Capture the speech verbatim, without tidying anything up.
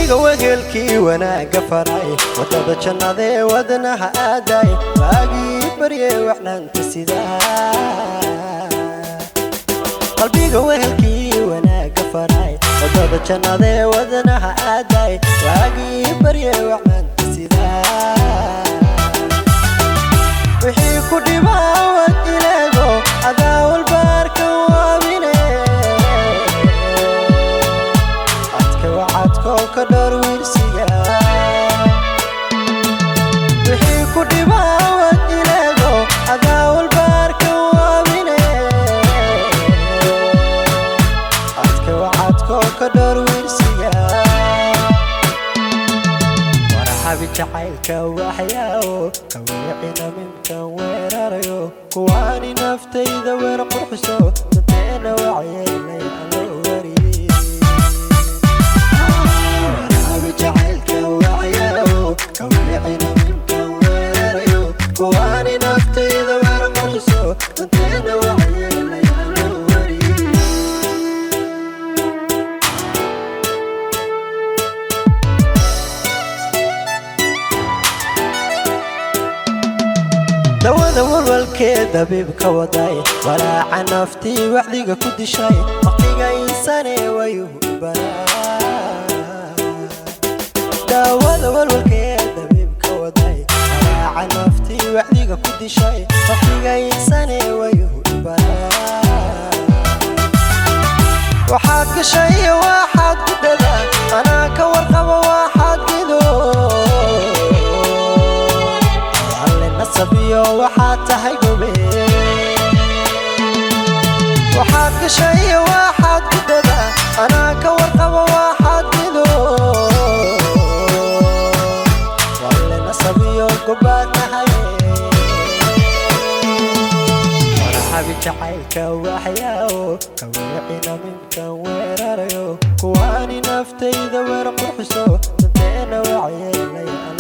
qalbiga wehelkii wanaaga faray wadada jannada wadnaha aaday waagii baryay waxnaanta sidaa qalbiga wehelkii wanaaga faray wadada jannada wadnaha aaday waagii baryay waxnaanta sidaa wixii ku dhibaawad ilaago adaawal baarka waabine adka wacadko ka dhar wiirsiga wixii ku dhibaawad ilaago adaawal baarka waabine adka wacadko ka dhar wiirsiga warxabi jacaylka waxyaawo kawicina minkan weerarayo kuwaani naftayda weer qurxiso dadena wacyelay alo wari warxabi jacaylka waxyaawo kawicina minkan weerarayo kuwaani naftayda weer qurxiso dadena wacyelay alo wari dawada walwalkeeda bibka waday walaaca naftii wacdiga ku dishay waqtiga insane wayuhu baraa dawada walwalkeeda bibka waday walaaca naftii wacdiga ku dishay waqtiga insane wayuhu baraa waxaad gashay waxaad ku dhadaa anaa ka warqaba waxaad gido sabiyo waxaad tahay gobe waxaad gashay waxaad ku dadaa anaa ka warqaba waxaad gido wallena sabiyo gobaad tahay warxabi jacaylka waxyaawo kawicina minkan weerarayo kuwaani naftayda weer qurxiso dadena wacyelay